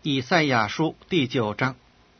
以赛亚书第9章。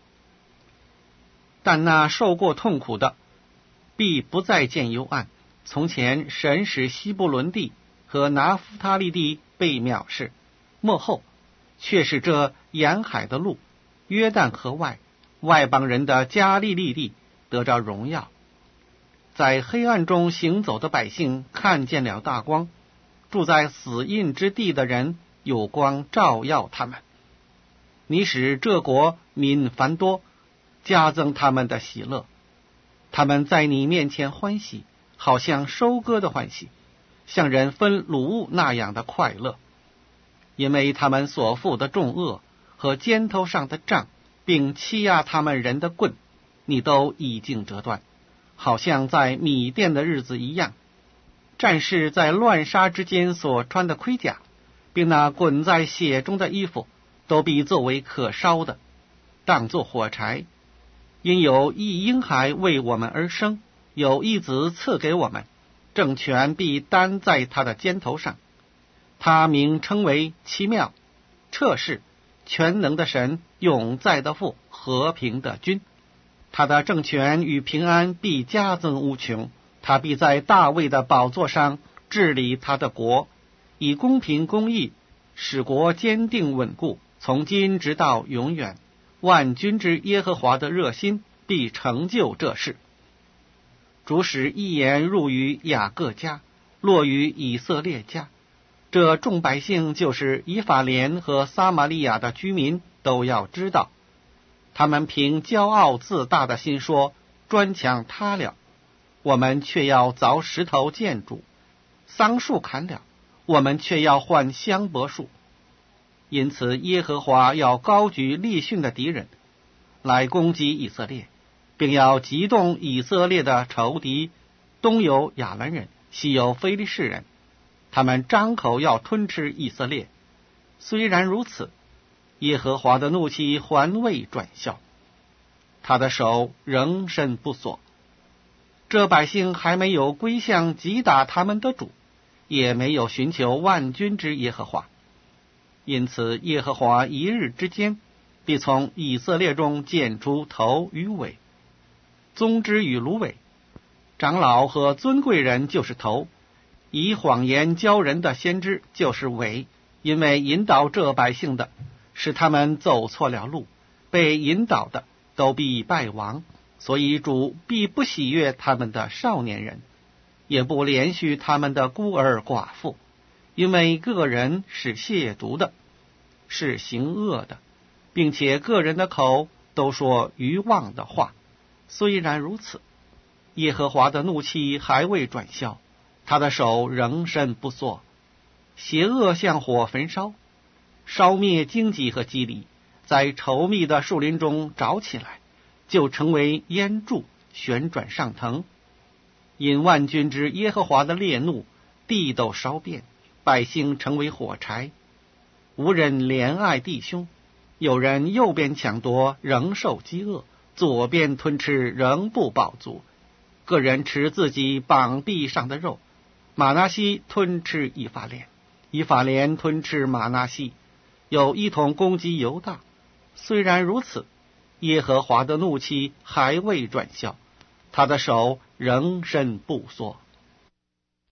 但那受过痛苦的，必不再见幽暗。从前神使西布伦地和拿弗他利地被藐视，末后却是这沿海的路，约旦河外邦人的加利利地得着荣耀。在黑暗中行走的百姓看见了大光，住在死荫之地的人有光照耀他们。你使这国民繁多，加增他们的喜乐。他们在你面前欢喜，好像收割的欢喜，像人分掳物那样的快乐。因为他们所负的重恶和肩头上的杖，并欺压他们人的棍，你都已经折断，好像在米甸的日子一样。战士在乱杀之间所穿的盔甲，并那滚在血中的衣服，都必作为可烧的，当作火柴。因有一婴孩为我们而生，有一子赐给我们，政权必担在他的肩头上。他名称为奇妙、彻世、全能的神，永在的父，和平的君。他的政权与平安必加增无穷。他必在大卫的宝座上治理他的国，以公平公义使国坚定稳固，从今直到永远。万军之耶和华的热心必成就这事。主使一言入于雅各家，落于以色列家。这众百姓就是以法莲和撒玛利亚的居民，都要知道。他们凭骄傲自大的心说，砖墙塌了，我们却要凿石头建筑；桑树砍了，我们却要换香柏树。因此耶和华要高举利汛的敌人，来攻击以色列，并要激动以色列的仇敌。东有亚兰人，西有非利士人，他们张口要吞吃以色列。虽然如此，耶和华的怒气还未转消，他的手仍伸不缩。这百姓还没有归向击打他们的主，也没有寻求万军之耶和华。因此耶和华一日之间必从以色列中剪出头与尾，棕枝与芦苇。长老和尊贵人就是头，以谎言教人的先知就是尾。因为引导这百姓的，使他们走错了路，被引导的都必败亡。所以主必不喜悦他们的少年人，也不怜恤他们的孤儿寡妇。因为个人是亵渎的，是行恶的，并且个人的口都说愚妄的话。虽然如此，耶和华的怒气还未转消，他的手仍伸不缩。邪恶像火焚烧，烧灭荆棘和基藜，在稠密的树林中着起来，就成为烟柱，旋转上腾。因万军之耶和华的烈怒，地都烧遍，百姓成为火柴。无人怜爱弟兄，有人右边抢夺，仍受饥饿；左边吞吃，仍不饱足。个人吃自己膀臂上的肉。马拿西吞吃以法莲，以法莲吞吃马拿西，有一同攻击犹大。虽然如此，耶和华的怒气还未转消，他的手仍伸不缩。